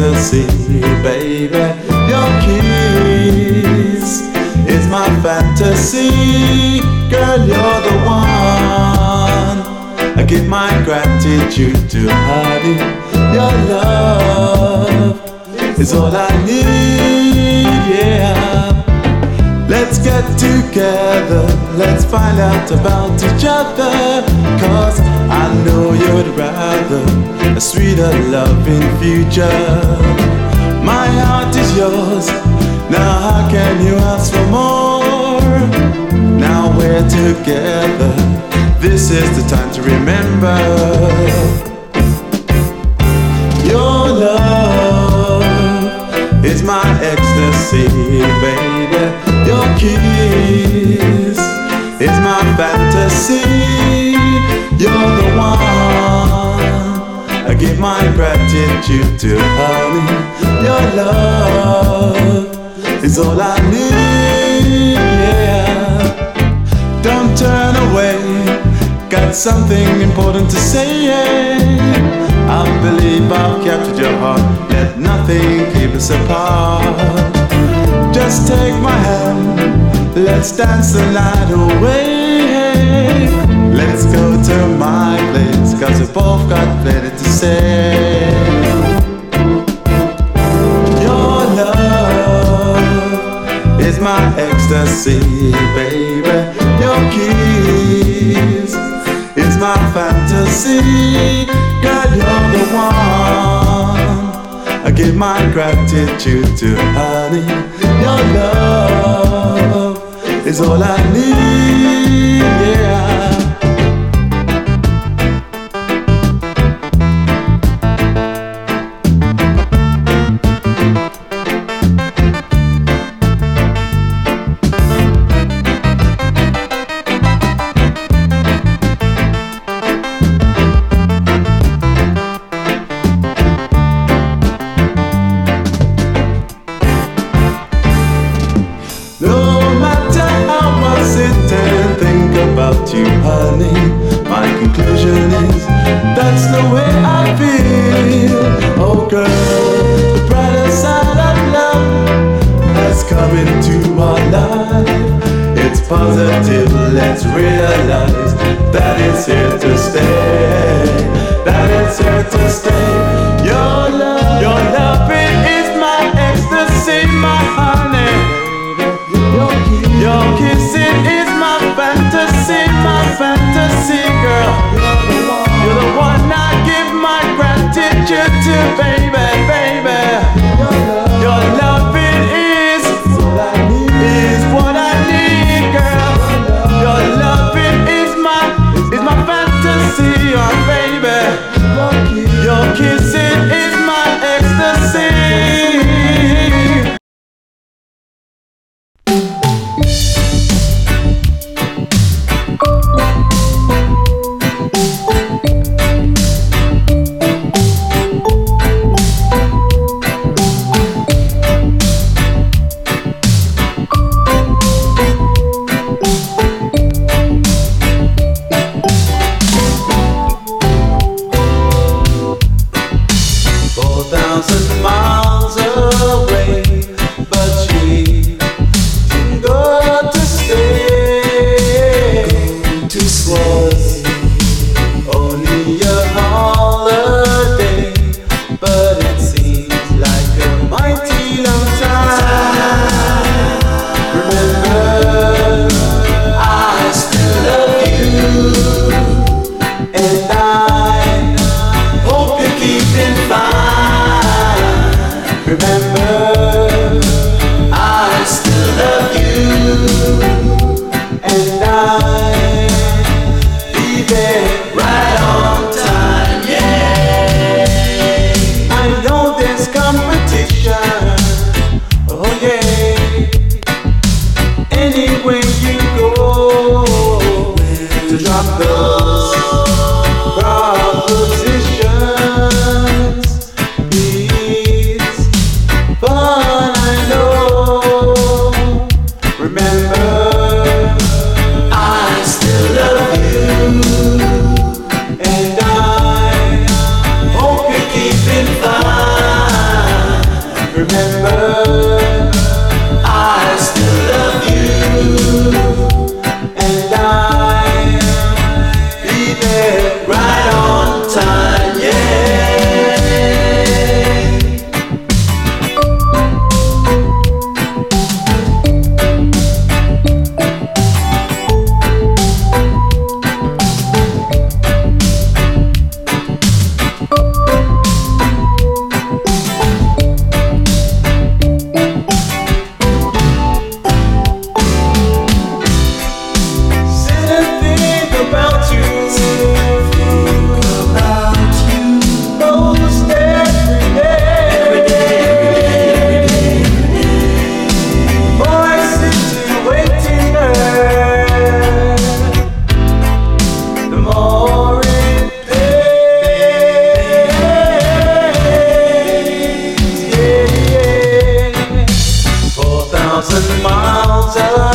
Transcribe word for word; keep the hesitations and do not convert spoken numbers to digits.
ecstasy, baby. Your kiss is my fantasy. Girl, you're the one. I give my gratitude to honey. Your love is all I need, yeah. Let's get together, let's find out about each other. Cause I know you'd rather a sweeter loving future. My heart is yours, now how can you ask for more? Now we're together, this is the time to remember. Your love is my ecstasy, baby. Your kiss is my fantasy. You're the one. I give my gratitude to honey. Your love is all I need, yeah. Don't turn away, got something important to say, yeah. I believe I've captured your heart, let nothing keep us apart. Just take my hand, let's dance the night away. Let's go to my place, cause we both got plenty to say. Your love is my ecstasy, baby. Your kiss is my fantasy. Girl, you're the one. I give my gratitude to honey. Your love is all I need, yeah. You, honey, my conclusion is that's the way I feel. Oh girl, the brighter side of love has come into our life. It's positive, let's realize that it's here to stay. That it's here to stay. Your love, your love, it is my ecstasy, my honey. Your kiss, it is my fantasy, my fantasy, girl. You're the one I give my gratitude to, baby, baby. Your love, it is, is what I need, girl. Your love, it is my, is my fantasy, oh baby. Your kiss, it is my ecstasy. And I hope you're keeping fine. thousand miles away.